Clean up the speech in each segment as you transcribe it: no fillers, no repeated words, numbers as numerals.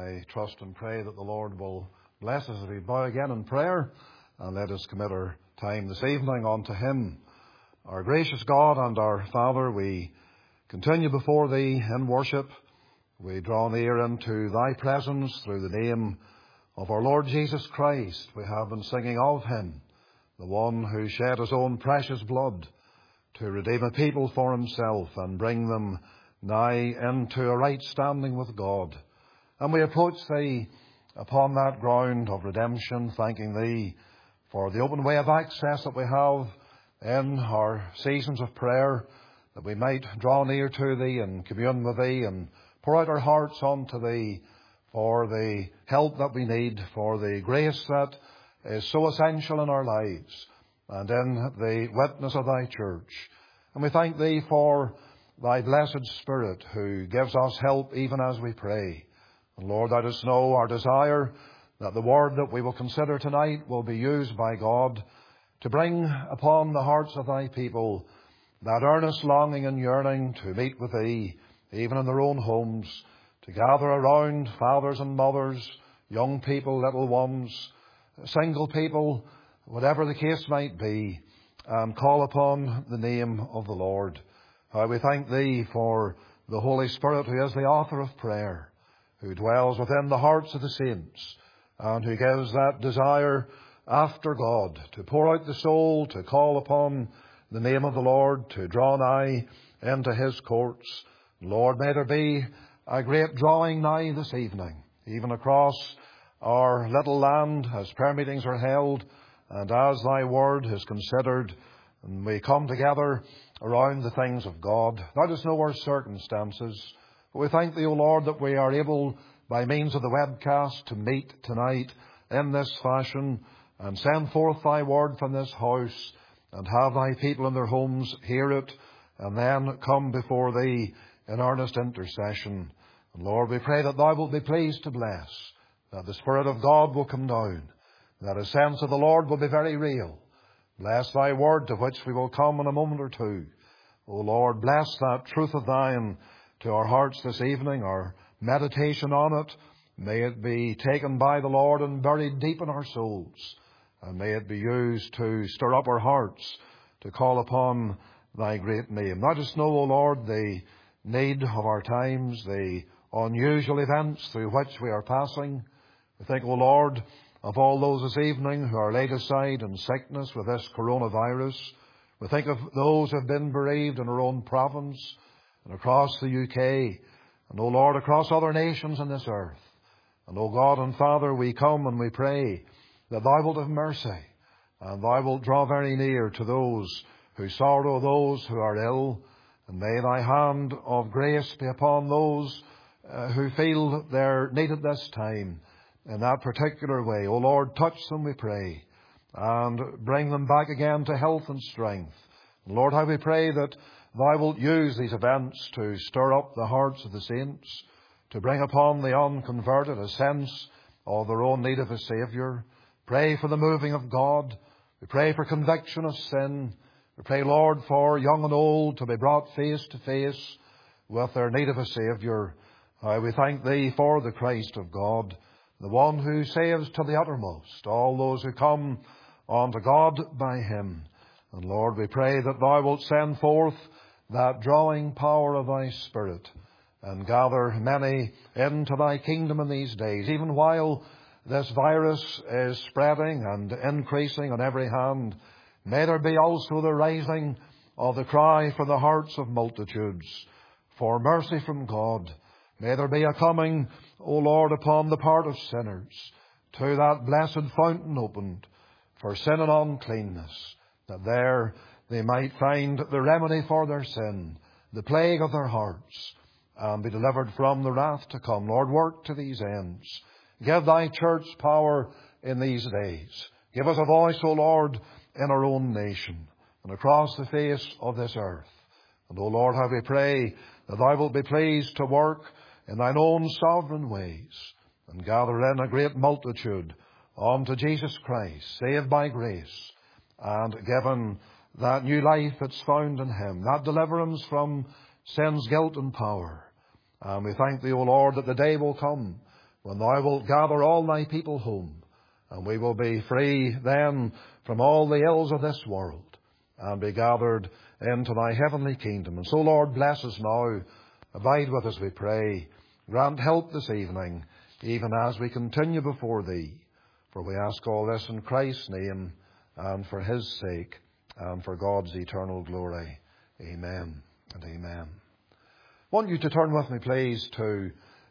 I trust and pray that the Lord will bless us as we bow again in prayer, and let us commit our time this evening unto Him. Our gracious God and our Father, we continue before Thee in worship. We draw near into Thy presence through the name of our Lord Jesus Christ. We have been singing of Him, the one who shed His own precious blood to redeem a people for Himself and bring them nigh into a right standing with God. And we approach Thee upon that ground of redemption, thanking Thee for the open way of access that we have in our seasons of prayer, that we might draw near to Thee and commune with Thee and pour out our hearts unto Thee for the help that we need, for the grace that is so essential in our lives and in the witness of Thy church. And we thank Thee for Thy blessed Spirit, who gives us help even as we pray. And Lord, Thou dost know our desire that the word that we will consider tonight will be used by God to bring upon the hearts of Thy people that earnest longing and yearning to meet with Thee, even in their own homes, to gather around fathers and mothers, young people, little ones, single people, whatever the case might be, and call upon the name of the Lord. We thank Thee for the Holy Spirit, who is the author of prayer, who dwells within the hearts of the saints, and who gives that desire after God to pour out the soul, to call upon the name of the Lord, to draw nigh into His courts. Lord, may there be a great drawing nigh this evening, even across our little land, as prayer meetings are held, and as Thy word is considered, and we come together around the things of God. Thou dost know our circumstances, but we thank Thee, O Lord, that we are able, by means of the webcast, to meet tonight in this fashion and send forth Thy word from this house and have Thy people in their homes hear it and then come before Thee in earnest intercession. And Lord, we pray that Thou wilt be pleased to bless, that the Spirit of God will come down, that a sense of the Lord will be very real. Bless Thy word, to which we will come in a moment or two. O Lord, bless that truth of Thine to our hearts this evening, our meditation on it. May it be taken by the Lord and buried deep in our souls. And may it be used to stir up our hearts, to call upon Thy great name. Thou dost know, O Lord, the need of our times, the unusual events through which we are passing. We think, O Lord, of all those this evening who are laid aside in sickness with this coronavirus. We think of those who have been bereaved in our own province and across the UK, and, O Lord, across other nations on this earth. And, O God and Father, we come and we pray that Thou wilt have mercy, and Thou wilt draw very near to those who sorrow, those who are ill, and may Thy hand of grace be upon those who feel their need at this time in that particular way. O Lord, touch them, we pray, and bring them back again to health and strength. And Lord, how we pray that Thou wilt use these events to stir up the hearts of the saints, to bring upon the unconverted a sense of their own need of a Saviour. Pray for the moving of God. We pray for conviction of sin. We pray, Lord, for young and old to be brought face to face with their need of a Saviour. We thank Thee for the Christ of God, the one who saves to the uttermost all those who come unto God by Him. And Lord, we pray that Thou wilt send forth that drawing power of Thy Spirit and gather many into Thy kingdom in these days, even while this virus is spreading and increasing on every hand. May there be also the rising of the cry from the hearts of multitudes for mercy from God. May there be a coming, O Lord, upon the part of sinners to that blessed fountain opened for sin and uncleanness, that there they might find the remedy for their sin, the plague of their hearts, and be delivered from the wrath to come. Lord, work to these ends. Give Thy church power in these days. Give us a voice, O Lord, in our own nation and across the face of this earth. And, O Lord, how we pray that Thou wilt be pleased to work in Thine own sovereign ways and gather in a great multitude unto Jesus Christ, saved by grace and given that new life that's found in Him, that deliverance from sin's guilt and power. And we thank Thee, O Lord, that the day will come when thou wilt gather all thy people home, and we will be free then from all the ills of this world, and be gathered into thy heavenly kingdom. And so, Lord, bless us now. Abide with us, we pray. Grant help this evening, even as we continue before thee. For we ask all this in Christ's name, and for his sake, and for God's eternal glory. Amen and amen. I want you to turn with me, please, to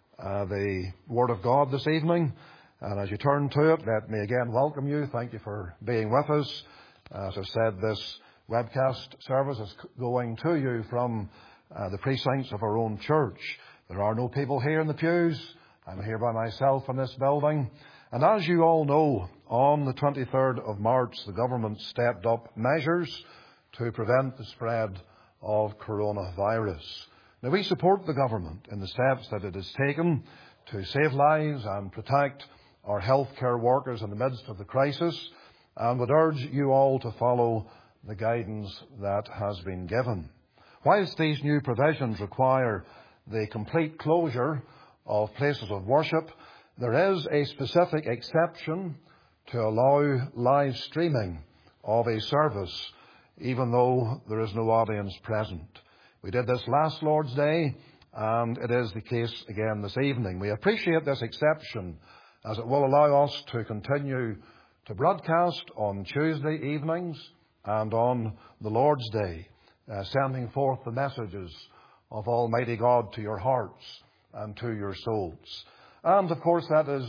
the Word of God this evening. And as you turn to it, let me again welcome you. Thank you for being with us. As I said, this webcast service is going to you from the precincts of our own church. There are no people here in the pews. I'm here by myself in this building. And as you all know, on the 23rd of March, the government stepped up measures to prevent the spread of coronavirus. Now, we support the government in the steps that it has taken to save lives and protect our healthcare workers in the midst of the crisis, and would urge you all to follow the guidance that has been given. Whilst these new provisions require the complete closure of places of worship, there is a specific exception to allow live streaming of a service, even though there is no audience present. We did this last Lord's Day, and it is the case again this evening. We appreciate this exception, as it will allow us to continue to broadcast on Tuesday evenings and on the Lord's Day, sending forth the messages of Almighty God to your hearts and to your souls. And of course, that is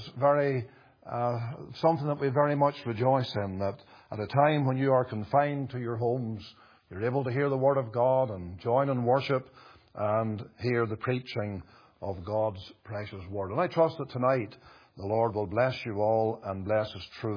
something that we very much rejoice in, that at a time when you are confined to your homes, you're able to hear the Word of God and join in worship and hear the preaching of God's precious Word. And I trust that tonight the Lord will bless you all and bless His truth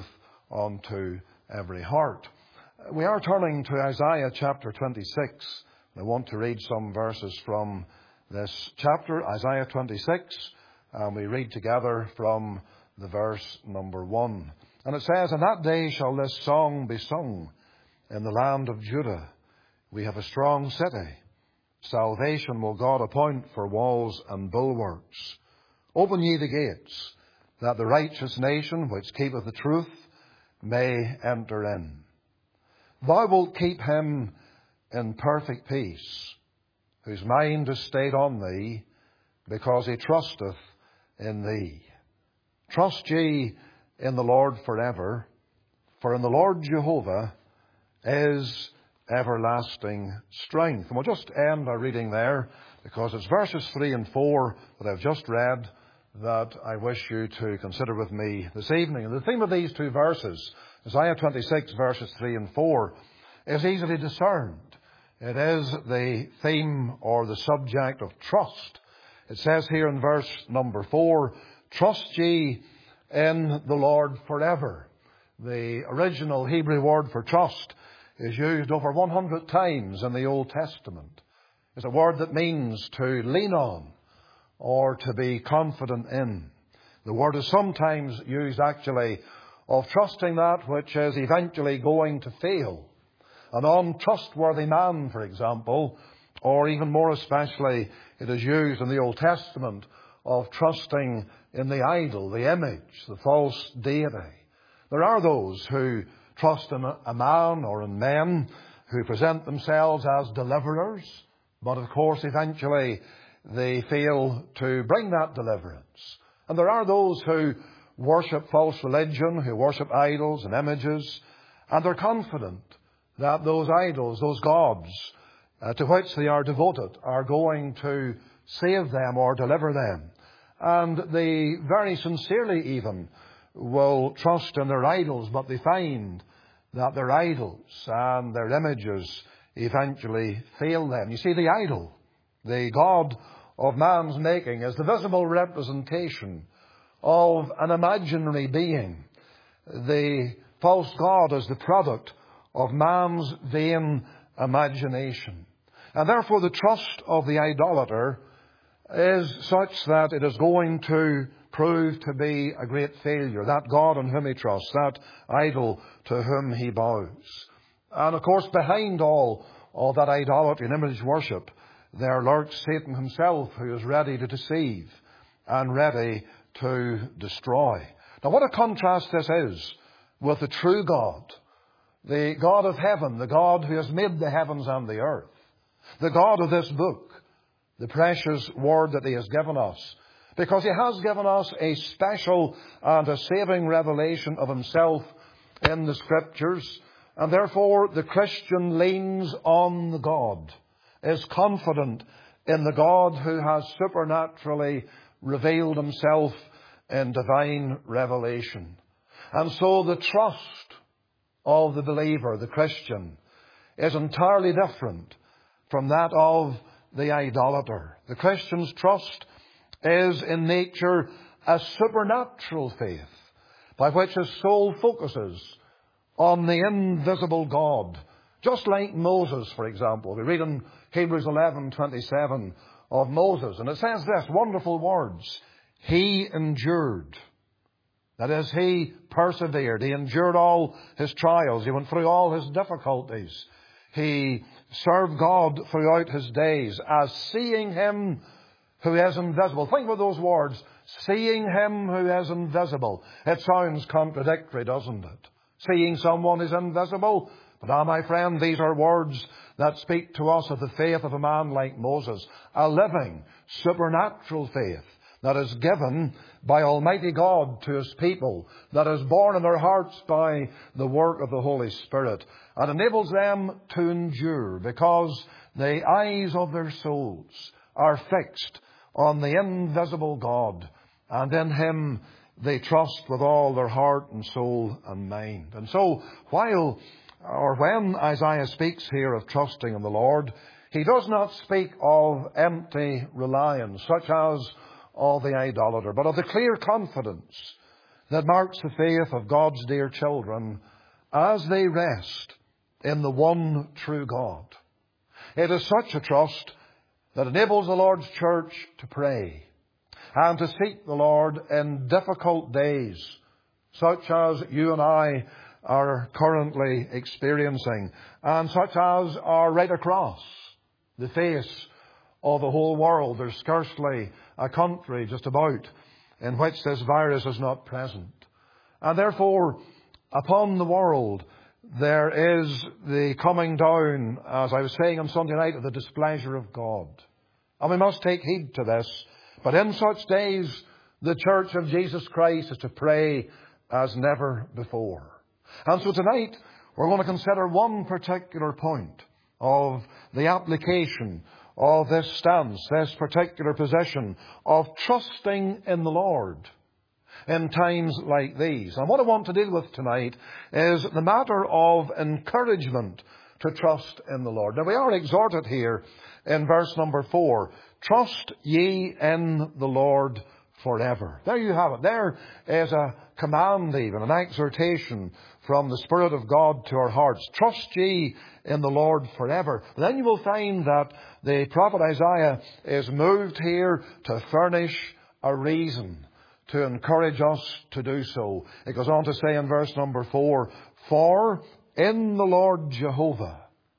unto every heart. We are turning to Isaiah chapter 26. I want to read some verses from this chapter, Isaiah 26, and we read together from the verse number 1. And it says, "In that day shall this song be sung in the land of Judah. We have a strong city. Salvation will God appoint for walls and bulwarks. Open ye the gates, that the righteous nation which keepeth the truth may enter in. Thou wilt keep him in perfect peace, whose mind is stayed on thee, because he trusteth in thee. Trust ye in the Lord forever, for in the Lord Jehovah is everlasting strength." And we'll just end our reading there, because it's verses 3 and 4 that I've just read that I wish you to consider with me this evening. And the theme of these two verses, Isaiah 26, verses 3 and 4, is easily discerned. It is the theme or the subject of trust. It says here in verse number 4, "Trust ye in the Lord forever." The original Hebrew word for trust is used over 100 times in the Old Testament. It's a word that means to lean on or to be confident in. The word is sometimes used actually of trusting that which is eventually going to fail. An untrustworthy man, for example, or even more especially, it is used in the Old Testament of trusting in the idol, the image, the false deity. There are those who trust in a man or in men who present themselves as deliverers, but of course eventually they fail to bring that deliverance. And there are those who worship false religion, who worship idols and images, and they're confident that those idols, those gods to which they are devoted, are going to save them or deliver them. And they very sincerely even will trust in their idols, but they find that their idols and their images eventually fail them. You see, the idol, the god of man's making, is the visible representation of an imaginary being. The false god is the product of man's vain imagination. And therefore the trust of the idolater is such that it is going to prove to be a great failure. That God in whom he trusts, that idol to whom he bows. And of course, behind all of that idolatry and image worship, there lurks Satan himself, who is ready to deceive and ready to destroy. Now what a contrast this is with the true God, the God of heaven, the God who has made the heavens and the earth, the God of this book, the precious word that He has given us, because He has given us a special and a saving revelation of Himself in the Scriptures, and therefore the Christian leans on the God, is confident in the God who has supernaturally revealed Himself in divine revelation. And so the trust of the believer, the Christian, is entirely different from that of the idolater. The Christian's trust is in nature a supernatural faith by which his soul focuses on the invisible God. Just like Moses, for example. We read in Hebrews 11:27 of Moses, and it says this, wonderful words, he endured. That is, he persevered. He endured all his trials. He went through all his difficulties. He served God throughout his days as seeing Him who is invisible. Think of those words, seeing Him who is invisible. It sounds contradictory, doesn't it? Seeing someone is invisible. But my friend, these are words that speak to us of the faith of a man like Moses. A living, supernatural faith that is given by Almighty God to His people, that is born in their hearts by the work of the Holy Spirit, and enables them to endure because the eyes of their souls are fixed on the invisible God, and in Him they trust with all their heart and soul and mind. And so, when Isaiah speaks here of trusting in the Lord, he does not speak of empty reliance, such as of the idolater, but of the clear confidence that marks the faith of God's dear children as they rest in the one true God. It is such a trust that enables the Lord's church to pray and to seek the Lord in difficult days, such as you and I are currently experiencing, and such as are right across the face of the whole world. There's scarcely a country just about in which this virus is not present. And therefore, upon the world, there is the coming down, as I was saying on Sunday night, of the displeasure of God. And we must take heed to this. But in such days, the Church of Jesus Christ is to pray as never before. And so tonight, we're going to consider one particular point of the application of this stance, this particular position of trusting in the Lord in times like these. And what I want to deal with tonight is the matter of encouragement to trust in the Lord. Now, we are exhorted here in verse number 4, trust ye in the Lord forever. There you have it. There is a command, even an exhortation from the Spirit of God to our hearts. Trust ye in the Lord forever. But then you will find that the prophet Isaiah is moved here to furnish a reason to encourage us to do so. It goes on to say in verse number 4, for in the Lord Jehovah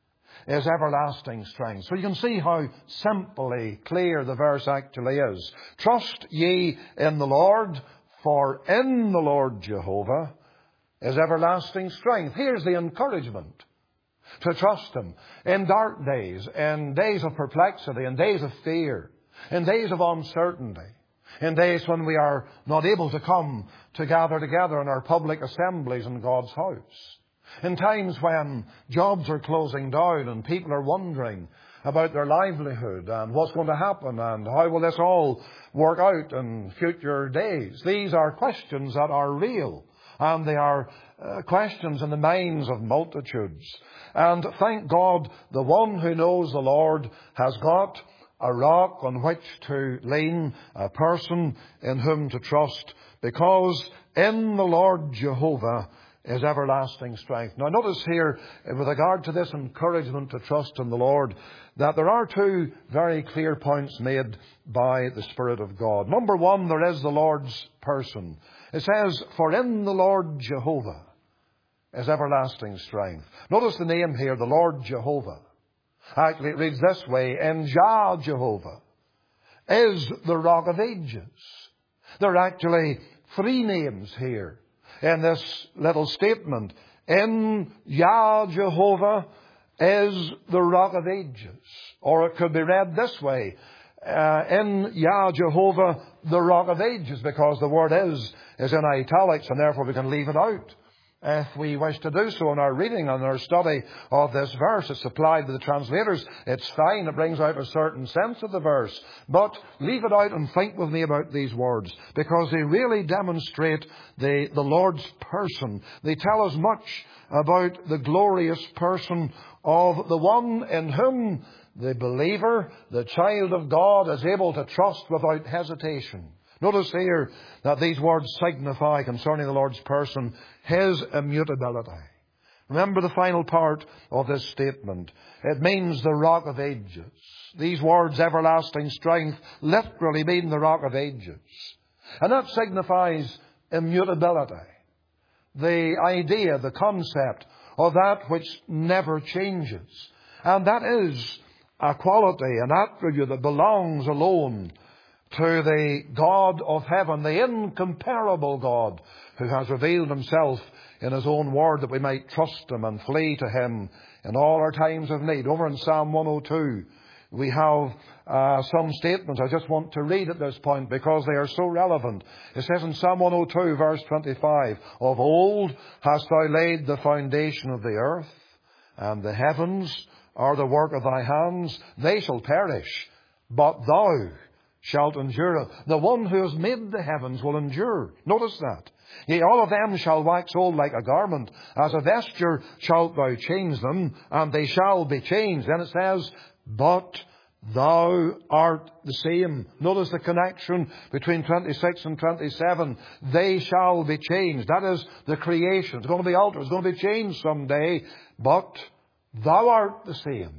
is everlasting strength. So you can see how simply clear the verse actually is. Trust ye in the Lord, for in the Lord Jehovah is everlasting strength. Here's the encouragement to trust Him in dark days, in days of perplexity, in days of fear, in days of uncertainty, in days when we are not able to come to gather together in our public assemblies in God's house, in times when jobs are closing down and people are wondering about their livelihood and what's going to happen and how will this all work out in future days. These are questions that are real, and they are questions in the minds of multitudes. And thank God, the one who knows the Lord has got a rock on which to lean, a person in whom to trust, because in the Lord Jehovah is everlasting strength. Now notice here, with regard to this encouragement to trust in the Lord, that there are two very clear points made by the Spirit of God. Number one, there is the Lord's person. It says, for in the Lord Jehovah is everlasting strength. Notice the name here, the Lord Jehovah. Actually, it reads this way, in Jah Jehovah is the rock of ages. There are actually three names here in this little statement. In Yah Jehovah is the Rock of Ages. Or it could be read this way. In Yah Jehovah, the Rock of Ages, because the word is in italics, and therefore we can leave it out if we wish to do so in our reading and our study of this verse. It's applied to the translators. It's fine. It brings out a certain sense of the verse. But leave it out and think with me about these words, because they really demonstrate the Lord's person. They tell us much about the glorious person of the one in whom the believer, the child of God, is able to trust without hesitation. Notice here that these words signify concerning the Lord's person His immutability. Remember the final part of this statement. It means the Rock of Ages. These words, everlasting strength, literally mean the Rock of Ages. And that signifies immutability. The idea, the concept of that which never changes. And that is a quality, an attribute that belongs alone to the God of heaven, the incomparable God who has revealed Himself in His own word that we might trust Him and flee to Him in all our times of need. Over in Psalm 102, we have some statements I just want to read at this point because they are so relevant. It says in Psalm 102, verse 25, Of old hast Thou laid the foundation of the earth, and the heavens are the work of Thy hands. They shall perish, but Thou shalt endure. The one who has made the heavens will endure. Notice that. Yea, all of them shall wax old like a garment. As a vesture shalt Thou change them, and they shall be changed. Then it says, But Thou art the same. Notice the connection between 26 and 27. They shall be changed. That is the creation. It's going to be altered. It's going to be changed someday. But Thou art the same.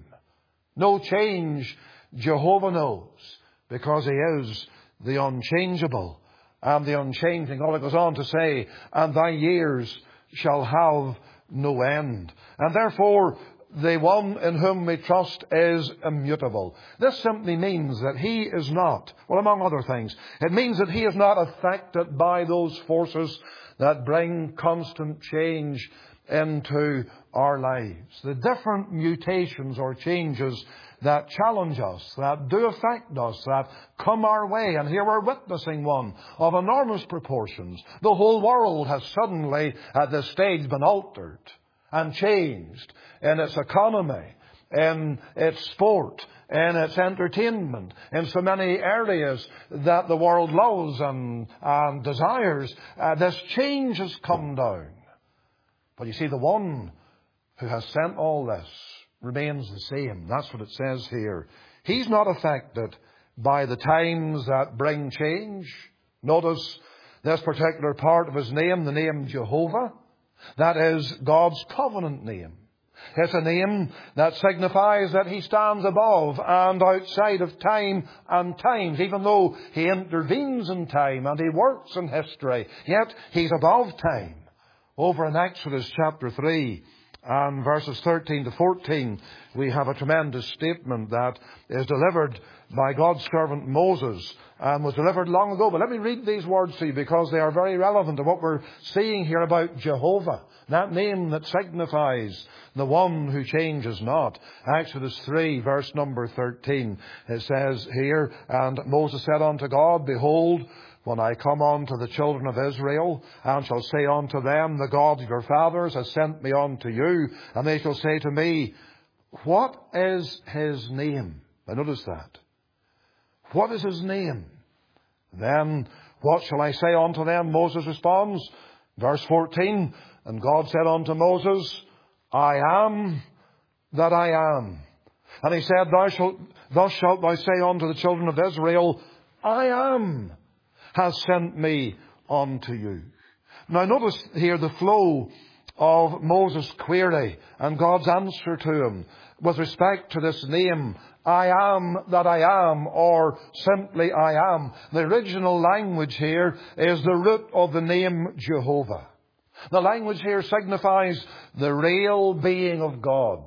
No change Jehovah knows, because He is the unchangeable and the unchanging. All it goes on to say, And Thy years shall have no end. And therefore, the one in whom we trust is immutable. This simply means that He is not, well, among other things, it means that He is not affected by those forces that bring constant change into our lives. The different mutations or changes that challenge us, that do affect us, that come our way. And here we're witnessing one of enormous proportions. The whole world has suddenly at this stage been altered and changed in its economy, in its sport, in its entertainment, in so many areas that the world loves and desires. This change has come down. But you see, the one who has sent all this remains the same. That's what it says here. He's not affected by the times that bring change. Notice this particular part of His name, the name Jehovah. That is God's covenant name. It's a name that signifies that He stands above and outside of time and times. Even though He intervenes in time and He works in history, yet He's above time. Over in Exodus chapter 3 and verses 13 to 14, we have a tremendous statement that is delivered by God's servant Moses and was delivered long ago. But let me read these words to you because they are very relevant to what we're seeing here about Jehovah, that name that signifies the one who changes not. Exodus 3, verse number 13, it says here, And Moses said unto God, Behold, when I come unto the children of Israel, and shall say unto them, The God of your fathers has sent me unto you, and they shall say to me, What is His name? Now notice that. What is His name? Then what shall I say unto them? Moses responds, verse 14, And God said unto Moses, I am that I am. And He said, Thus shalt thou say unto the children of Israel, I am has sent me unto you. Now notice here the flow of Moses' query and God's answer to him with respect to this name, I am that I am, or simply I am. The original language here is the root of the name Jehovah. The language here signifies the real being of God,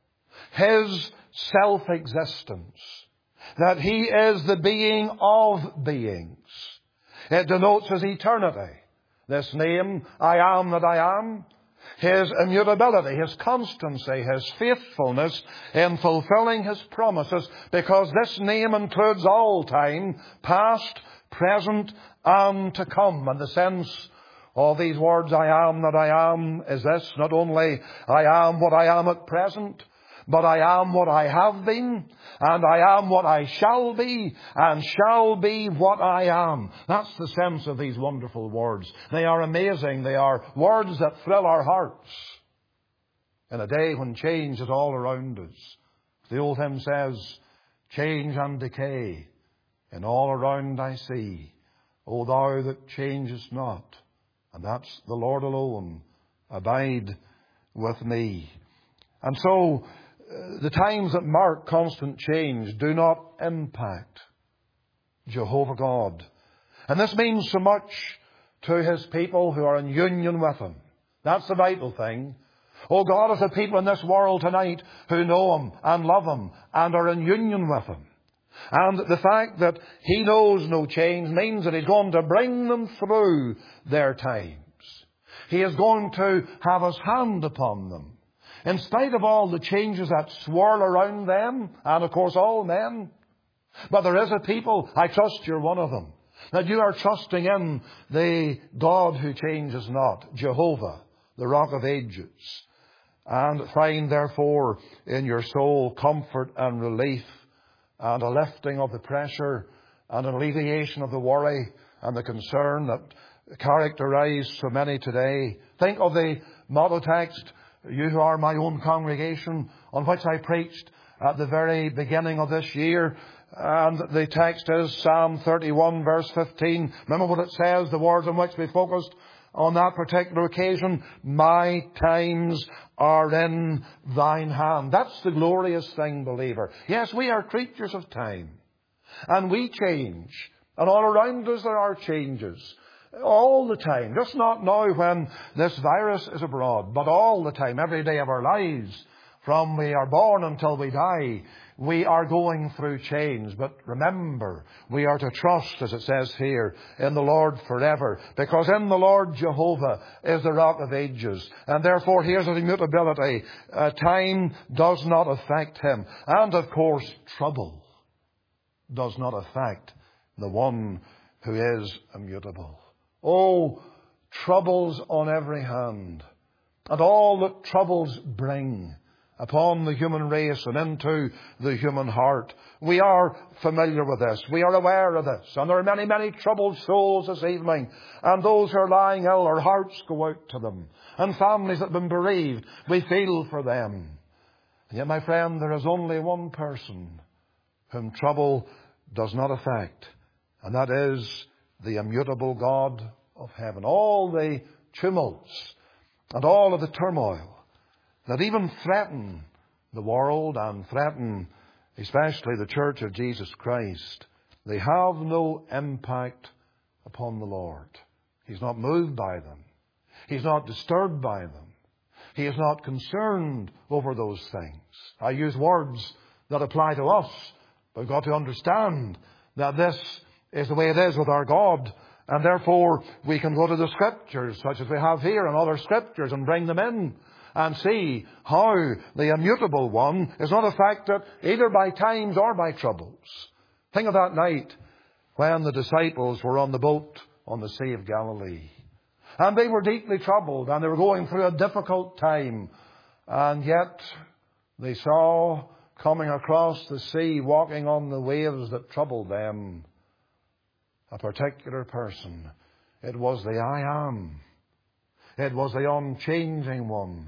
His self-existence, that He is the being of beings. It denotes His eternity. This name, I am that I am, His immutability, His constancy, His faithfulness in fulfilling His promises, because this name includes all time, past, present, and to come. And the sense of these words, I am that I am, is this: not only I am what I am at present, but I am what I have been, and I am what I shall be, and shall be what I am. That's the sense of these wonderful words. They are amazing. They are words that thrill our hearts in a day when change is all around us. The old hymn says, change and decay in all around I see. O Thou that changest not, and that's the Lord alone, abide with me. And so, the times that mark constant change do not impact Jehovah God. And this means so much to His people who are in union with Him. That's the vital thing. Oh, God has a people in this world tonight who know Him and love Him and are in union with Him. And the fact that He knows no change means that He's going to bring them through their times. He is going to have His hand upon them. In spite of all the changes that swirl around them, and of course all men. But there is a people, I trust you're one of them, that you are trusting in the God who changes not, Jehovah, the Rock of Ages. And find therefore in your soul comfort and relief, and a lifting of the pressure, and an alleviation of the worry and the concern that characterize so many today. Think of the motto text, you who are my own congregation, on which I preached at the very beginning of this year. And the text is Psalm 31 verse 15. Remember what it says, the words on which we focused on that particular occasion. My times are in thine hand. That's the glorious thing, believer. Yes, we are creatures of time. And we change. And all around us there are changes. All the time. Just not now when this virus is abroad, but all the time, every day of our lives, from we are born until we die, we are going through change. But remember, we are to trust, as it says here, in the Lord forever, because in the Lord Jehovah is the Rock of Ages. And therefore, here's His immutability. Time does not affect Him. And of course, trouble does not affect the one who is immutable. Oh, troubles on every hand, and all that troubles bring upon the human race and into the human heart. We are familiar with this. We are aware of this. And there are many, many troubled souls this evening. And those who are lying ill, our hearts go out to them. And families that have been bereaved, we feel for them. And yet, my friend, there is only one person whom trouble does not affect. And that is the immutable God of heaven. All the tumults and all of the turmoil that even threaten the world and threaten especially the Church of Jesus Christ, they have no impact upon the Lord. He's not moved by them. He's not disturbed by them. He is not concerned over those things. I use words that apply to us, but we've got to understand that this is the way it is with our God. And therefore, we can go to the Scriptures, such as we have here, and other Scriptures, and bring them in and see how the immutable one is not affected either by times or by troubles. Think of that night when the disciples were on the boat on the Sea of Galilee. And they were deeply troubled, and they were going through a difficult time. And yet, they saw coming across the sea, walking on the waves that troubled them, a particular person. It was the I Am. It was the unchanging one.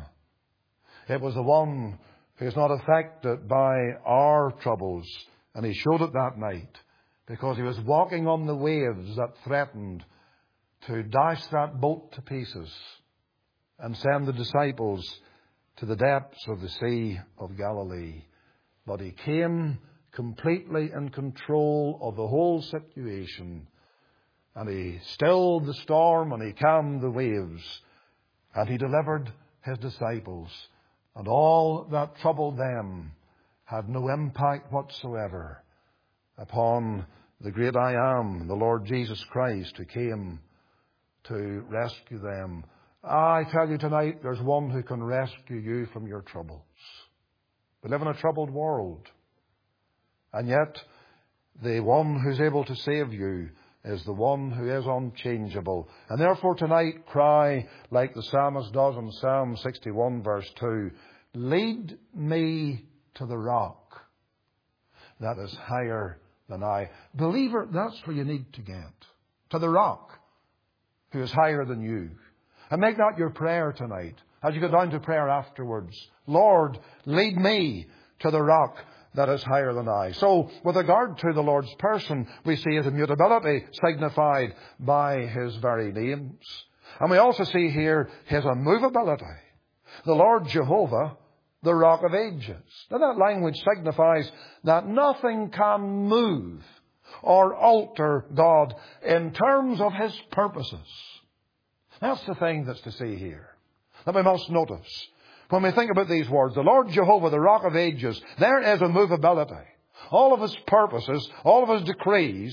It was the one who is not affected by our troubles. And He showed it that night, because He was walking on the waves that threatened to dash that boat to pieces and send the disciples to the depths of the Sea of Galilee. But He came completely in control of the whole situation. And He stilled the storm, and He calmed the waves. And He delivered His disciples. And all that troubled them had no impact whatsoever upon the great I Am, the Lord Jesus Christ, who came to rescue them. I tell you tonight, there's one who can rescue you from your troubles. We live in a troubled world. And yet, the one who's able to save you is the one who is unchangeable. And therefore tonight, cry like the psalmist does in Psalm 61 verse 2, lead me to the rock that is higher than I. Believer, that's where you need to get. To the rock who is higher than you. And make that your prayer tonight. As you go down to prayer afterwards, Lord, lead me to the rock that is higher than I. So, with regard to the Lord's person, we see His immutability signified by His very names. And we also see here His immovability. The Lord Jehovah, the Rock of Ages. Now that language signifies that nothing can move or alter God in terms of His purposes. That's the thing that's to see here, that we must notice. When we think about these words, the Lord Jehovah, the Rock of Ages, there is immovability. All of His purposes, all of His decrees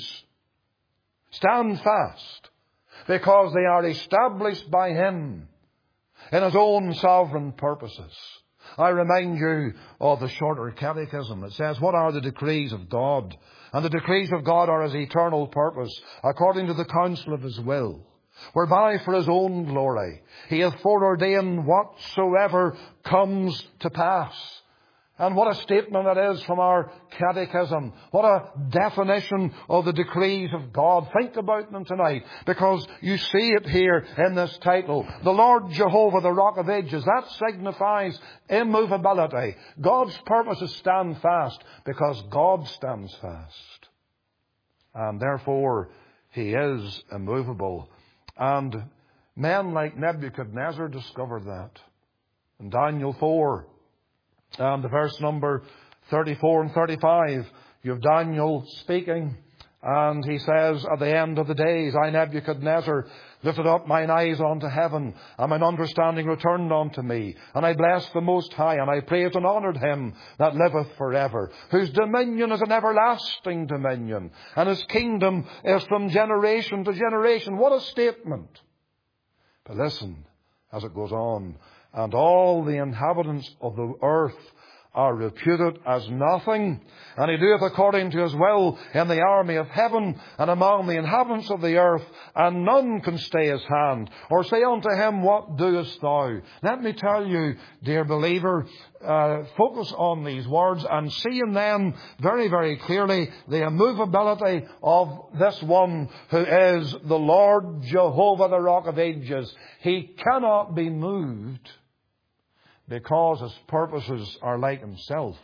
stand fast because they are established by Him in His own sovereign purposes. I remind you of the shorter catechism that says, what are the decrees of God? And the decrees of God are His eternal purpose, according to the counsel of His will, whereby for His own glory He hath foreordained whatsoever comes to pass. And what a statement that is from our catechism. What a definition of the decrees of God. Think about them tonight, because you see it here in this title. The Lord Jehovah, the Rock of Ages. That signifies immovability. God's purposes stand fast because God stands fast. And therefore, He is immovable. And men like Nebuchadnezzar discovered that. In Daniel 4, and the verse number 34 and 35, you have Daniel speaking, and he says, at the end of the days, I, Nebuchadnezzar, lifted up mine eyes unto heaven, and mine understanding returned unto me. And I blessed the Most High, and I praised and honoured Him that liveth forever, whose dominion is an everlasting dominion, and His kingdom is from generation to generation. What a statement! But listen, as it goes on, and all the inhabitants of the earth are reputed as nothing, and He doeth according to His will in the army of heaven and among the inhabitants of the earth, and none can stay His hand, or say unto Him, what doest thou? Let me tell you, dear believer, focus on these words and see in them very, very clearly the immovability of this one who is the Lord Jehovah, the Rock of Ages. He cannot be moved, because His purposes are like Himself.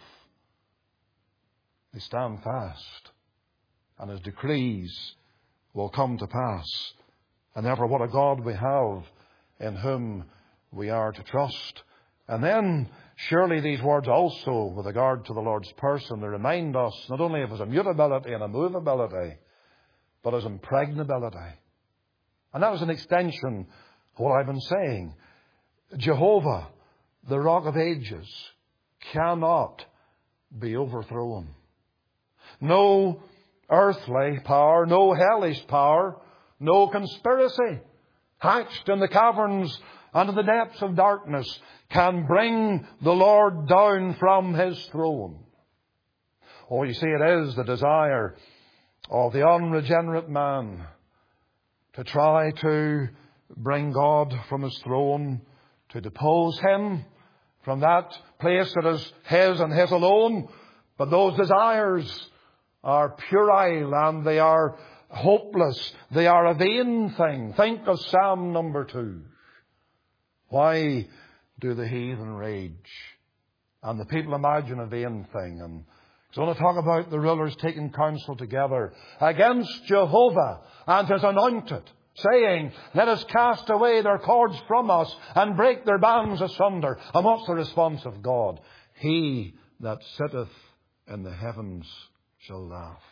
They stand fast, and His decrees will come to pass. And therefore, what a God we have in whom we are to trust. And then, surely these words also, with regard to the Lord's person, they remind us not only of His immutability and immovability, but His impregnability. And that was an extension of what I've been saying. Jehovah, the Rock of Ages, cannot be overthrown. No earthly power, no hellish power, no conspiracy hatched in the caverns and in the depths of darkness can bring the Lord down from His throne. Oh, you see, it is the desire of the unregenerate man to try to bring God from His throne, to depose Him from that place that is His and His alone. But those desires are puerile and they are hopeless. They are a vain thing. Think of Psalm number 2. Why do the heathen rage? And the people imagine a vain thing. And it's going to talk about the rulers taking counsel together against Jehovah and His anointed, saying, let us cast away their cords from us and break their bands asunder. And what's the response of God? He that sitteth in the heavens shall laugh.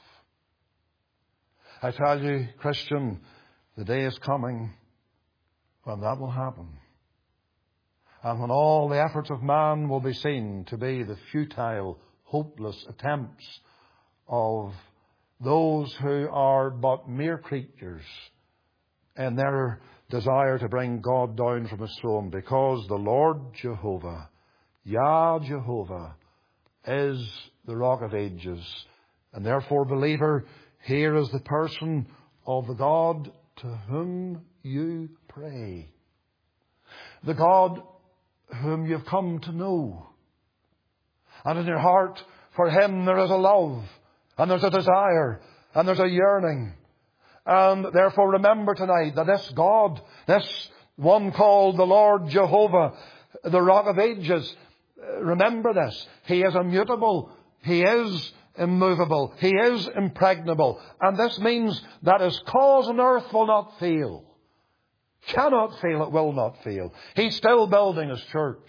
I tell you, Christian, the day is coming when that will happen. And when all the efforts of man will be seen to be the futile, hopeless attempts of those who are but mere creatures in their desire to bring God down from His throne, because the Lord Jehovah, Yah Jehovah, is the Rock of Ages. And therefore, believer, here is the person of the God to whom you pray. The God whom you've come to know. And in your heart, for Him there is a love, and there's a desire, and there's a yearning. And therefore remember tonight that this God, this one called the Lord Jehovah, the Rock of Ages, remember this. He is immutable. He is immovable. He is impregnable. And this means that His cause on earth will not fail. Cannot fail, it will not fail. He's still building His church,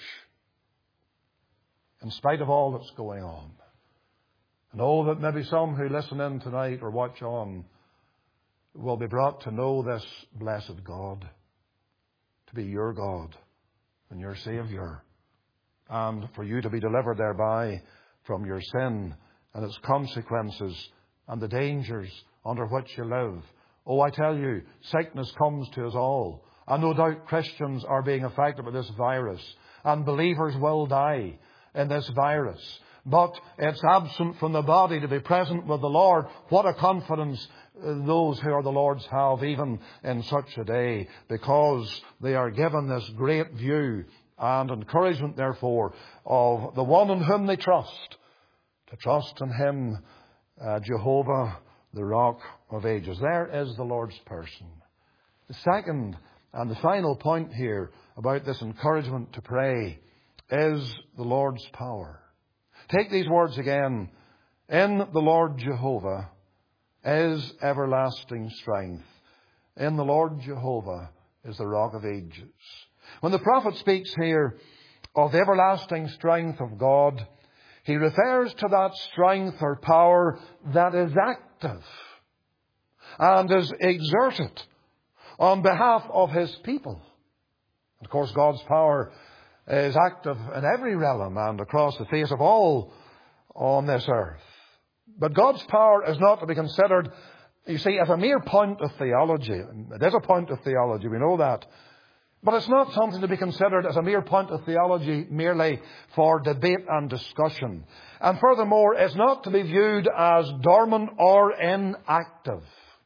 in spite of all that's going on. And oh, that maybe some who listen in tonight or watch on will be brought to know this blessed God, to be your God and your Saviour, and for you to be delivered thereby from your sin and its consequences and the dangers under which you live. Oh, I tell you, sickness comes to us all. And no doubt Christians are being affected by this virus. And believers will die in this virus. But it's absent from the body to be present with the Lord. What a confidence those who are the Lord's have, even in such a day, because they are given this great view and encouragement, therefore, of the one in whom they trust. To trust in Him, Jehovah, the Rock of Ages. There is the Lord's person. The second and the final point here about this encouragement to pray is the Lord's power. Take these words again. In the Lord Jehovah is everlasting strength. In the Lord Jehovah is the Rock of Ages. When the prophet speaks here of the everlasting strength of God, he refers to that strength or power that is active and is exerted on behalf of His people. Of course, God's power is active in every realm and across the face of all on this earth. But God's power is not to be considered, you see, as a mere point of theology. It is a point of theology, we know that. But it's not something to be considered as a mere point of theology merely for debate and discussion. And furthermore, it's not to be viewed as dormant or inactive.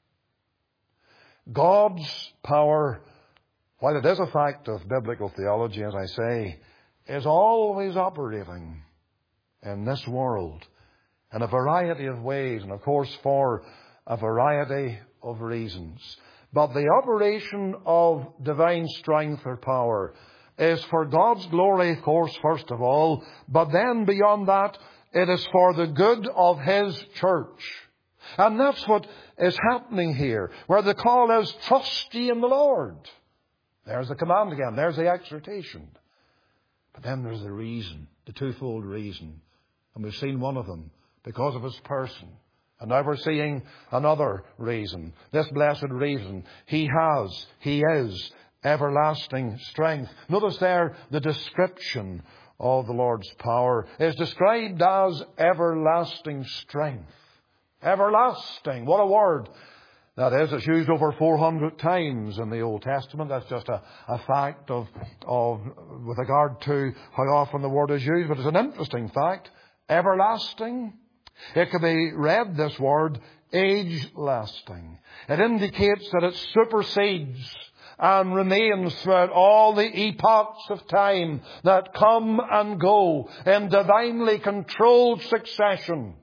God's power, while it is a fact of biblical theology, as I say, is always operating in this world in a variety of ways, and of course for a variety of reasons. But the operation of divine strength or power is for God's glory, of course, first of all, but then beyond that, it is for the good of His church. And that's what is happening here, where the call is, trust ye in the Lord. There's the command again, there's the exhortation. But then there's the reason, the twofold reason. And we've seen one of them, because of His person. And now we're seeing another reason, this blessed reason. He is everlasting strength. Notice there the description of the Lord's power is described as everlasting strength. Everlasting, what a word that is. It's used over 400 times in the Old Testament. That's just a fact of with regard to how often the word is used. But it's an interesting fact. Everlasting. It can be read, this word, age-lasting. It indicates that it supersedes and remains throughout all the epochs of time that come and go in divinely controlled succession.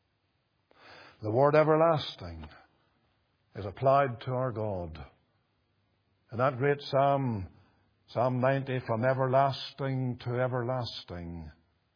The word everlasting is applied to our God. In that great Psalm, Psalm 90, from everlasting to everlasting,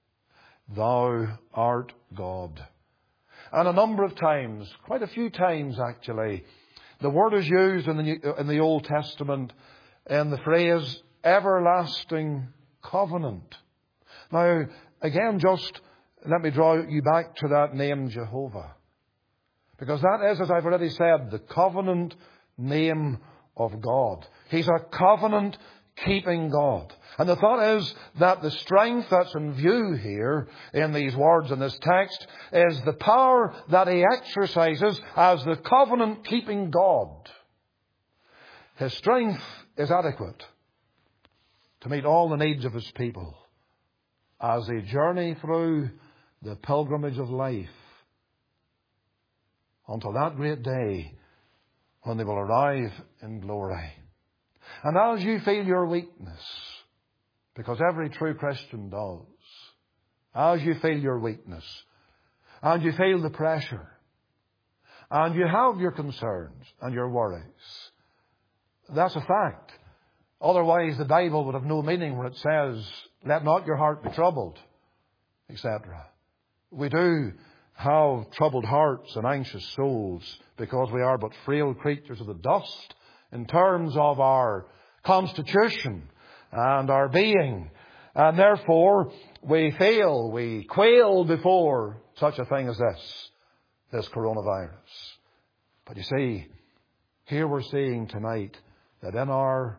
Thou art God. And a number of times, quite a few times actually, the word is used in the Old Testament in the phrase everlasting covenant. Now, again, just let me draw you back to that name Jehovah. Because that is, as I've already said, the covenant name of God. He's a covenant keeping God. And the thought is that the strength that's in view here in these words in this text is the power that He exercises as the covenant-keeping God. His strength is adequate to meet all the needs of His people as they journey through the pilgrimage of life until that great day when they will arrive in glory. And as you feel your weakness, because every true Christian does, as you feel your weakness, and you feel the pressure, and you have your concerns and your worries, that's a fact. Otherwise the Bible would have no meaning where it says, let not your heart be troubled, etc. We do have troubled hearts and anxious souls because we are but frail creatures of the dust in terms of our constitution and our being. And therefore we fail, we quail before such a thing as this coronavirus. But you see, here we're seeing tonight that in our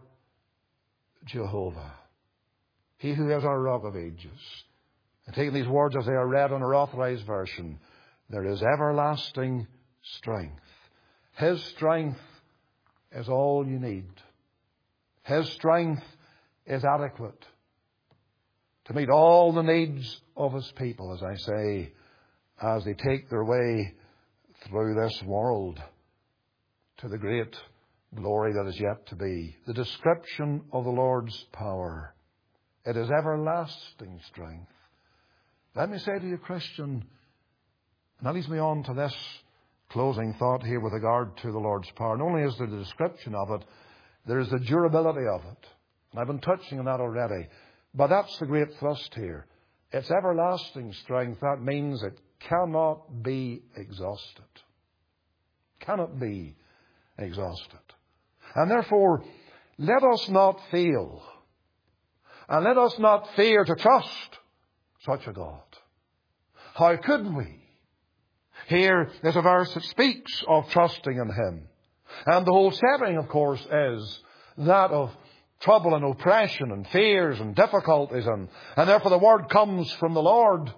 Jehovah, He who is our Rock of Ages, and taking these words as they are read on our Authorized Version, there is everlasting strength. His strength is all you need. His strength is adequate to meet all the needs of His people, as I say, as they take their way through this world to the great glory that is yet to be. The description of the Lord's power. It is everlasting strength. Let me say to you, Christian, and that leads me on to this closing thought here with regard to the Lord's power. Not only is there the description of it, there is the durability of it. And I've been touching on that already. But that's the great thrust here. It's everlasting strength. That means it cannot be exhausted. Cannot be exhausted. And therefore, let us not fail. And let us not fear to trust such a God. How could we? Here is a verse that speaks of trusting in Him. And the whole setting, of course, is that of trouble and oppression and fears and difficulties. And therefore the word comes from the Lord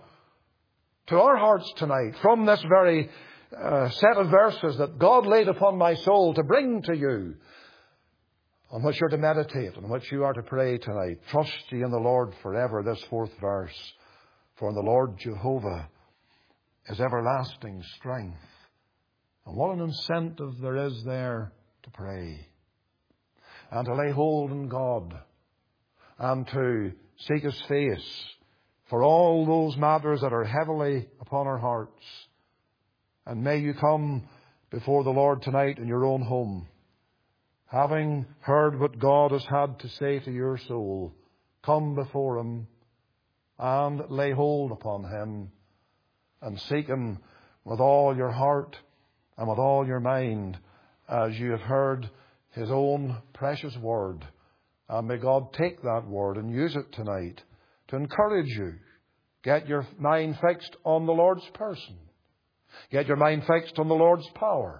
to our hearts tonight, from this very set of verses that God laid upon my soul to bring to you, on which you're to meditate, on which you are to pray tonight. Trust ye in the Lord forever, this fourth verse. For in the Lord Jehovah is everlasting strength. And what an incentive there is there to pray and to lay hold on God and to seek His face for all those matters that are heavily upon our hearts. And may you come before the Lord tonight in your own home, having heard what God has had to say to your soul. Come before Him and lay hold upon Him and seek Him with all your heart and with all your mind, as you have heard His own precious word. And may God take that word and use it tonight to encourage you. Get your mind fixed on the Lord's person. Get your mind fixed on the Lord's power.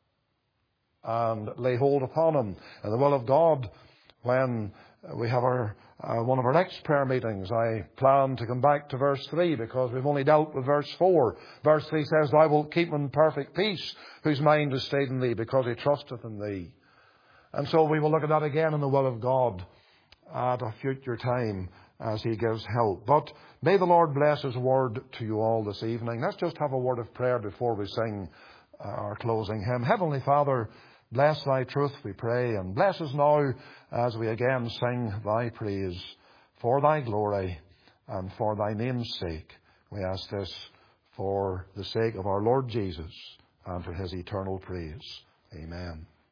And lay hold upon Him. And the will of God, when we have our one of our next prayer meetings, I plan to come back to verse 3 because we've only dealt with verse 4. Verse 3 says, Thou wilt keep him in perfect peace, whose mind is stayed in Thee, because he trusteth in Thee. And so we will look at that again in the will of God at a future time as He gives help. But may the Lord bless His word to you all this evening. Let's just have a word of prayer before we sing our closing hymn. Heavenly Father, bless Thy truth, we pray, and bless us now as we again sing Thy praise for Thy glory and for Thy name's sake. We ask this for the sake of our Lord Jesus and for His eternal praise. Amen.